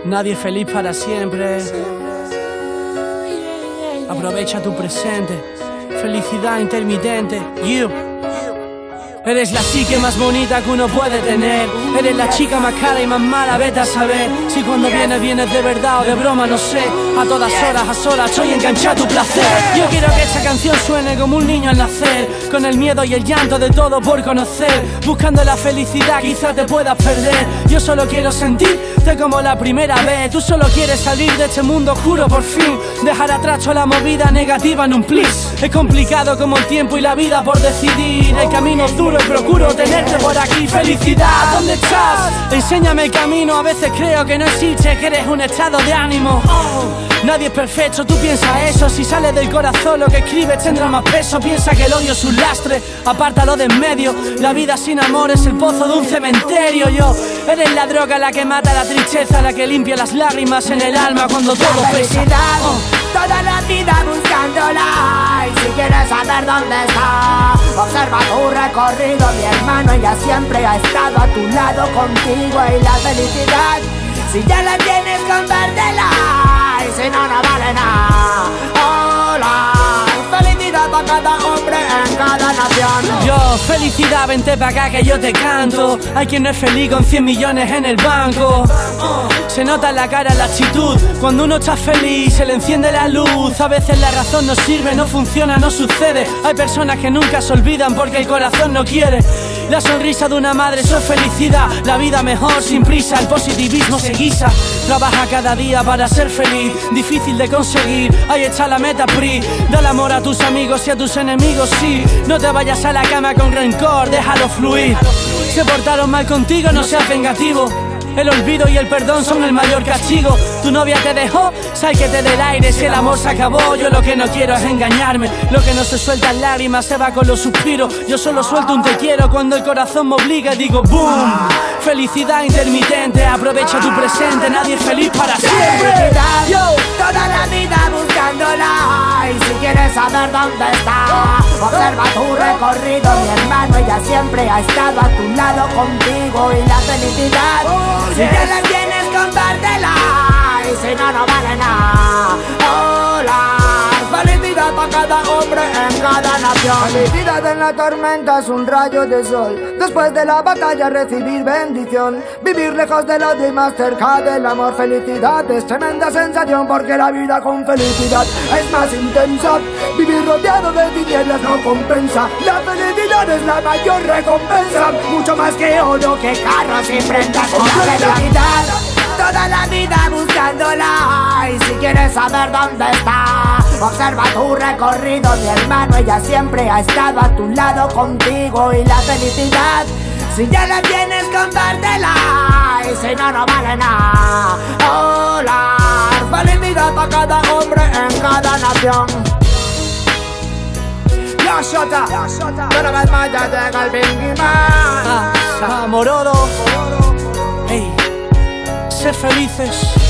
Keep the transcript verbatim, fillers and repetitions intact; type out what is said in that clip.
Nadie es feliz para siempre. Aprovecha tu presente. Felicidad intermitente. You. Eres la psique más bonita que uno puede tener. Eres la chica más cara y más mala, vete a saber. Si cuando vienes, vienes de verdad o de broma, no sé. A todas horas, a solas, estoy enganchado a tu placer. Yo quiero que esta canción suene como un niño al nacer, con el miedo y el llanto de todo por conocer. Buscando la felicidad, quizás te puedas perder. Yo solo quiero sentirte como la primera vez. Tú solo quieres salir de este mundo oscuro por fin, dejar atrás toda la movida negativa en un plis. Es complicado como el tiempo y la vida por decidir. El camino es duro y procuro tenerte por aquí. Felicidad, ¿dónde estás? Enséñame el camino, a veces creo que no existe, que eres un estado de ánimo. Oh, nadie es perfecto, tú piensas eso. Si sale del corazón lo que escribes tendrá más peso. Piensa que el odio es un lastre, apártalo de en medio. La vida sin amor es el pozo de un cementerio. Yo, eres la droga la que mata la tristeza, la que limpia las lágrimas en el alma cuando todo pesa. Oh. Toda la vida buscándola, y si quieres saber dónde está, observa tu recorrido, mi hermano. Ella siempre ha estado a tu lado contigo. Y la felicidad, si ya la tienes, compártela, y si no, no vale nada. Hola, felicidad para cada hombre en cada nación. Yo, felicidad, vente pa' acá que yo te canto. Hay quien no es feliz con cien millones en el banco. uh, Se nota en la cara la actitud. Cuando uno está feliz se le enciende la luz. A veces la razón no sirve, no funciona, no sucede. Hay personas que nunca se olvidan porque el corazón no quiere. La sonrisa de una madre, eso es felicidad. La vida mejor sin prisa, el positivismo se guisa. Trabaja cada día para ser feliz, difícil de conseguir, ahí está la meta P R I. Dale amor a tus amigos y a tus enemigos, sí. No te vayas a la cama con rencor, déjalo fluir. Se portaron mal contigo, no seas vengativo. El olvido y el perdón son el mayor castigo. Tu novia te dejó, sal que te dé el aire. Si el amor se acabó, yo lo que no quiero es engañarme. Lo que no se suelta en lágrimas se va con los suspiros. Yo solo suelto un te quiero cuando el corazón me obliga y digo boom. Felicidad intermitente, aprovecha tu presente. Nadie es feliz para siempre. Yo, toda la vida buscándola, y si quieres saber dónde está, observa tu recorrido, mi hermano. Ella siempre ha estado a tu lado contigo. Y la felicidad, si ya la tienes, compártela, y si no, no vale nada. Hola, felicidad para cada hombre en cada nación. Felicidad en la tormenta es un rayo de sol. Después de la batalla recibir bendición. Vivir lejos del odio y más cerca del amor. Felicidad es tremenda sensación, porque la vida con felicidad es más intensa. Vivir rodeado de tinieblas no compensa. La felicidad es la mayor recompensa, mucho más que oro, que carros y prendas. La felicidad, toda la vida buscándola, y si quieres saber dónde está, observa tu recorrido, mi hermano. Ella siempre ha estado a tu lado contigo. Y la felicidad, si ya la tienes, compártela, y si no, no vale nada. Hola, felicidad para cada hombre en cada nación. Yo Shota, una vez más ya llega el Bingy Man. Ah, Morodo. Hey, sé felices.